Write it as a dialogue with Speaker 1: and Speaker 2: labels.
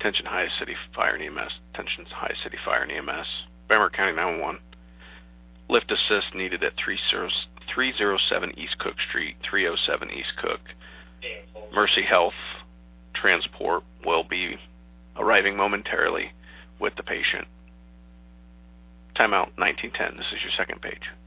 Speaker 1: Attention Highest City Fire and EMS. Attention Highest City Fire and EMS. Bangor County 911. Lift assist needed at 307 East Cook Street, 307 East Cook. Mercy Health transport will be arriving momentarily with the patient. Timeout 1910. This is your second page.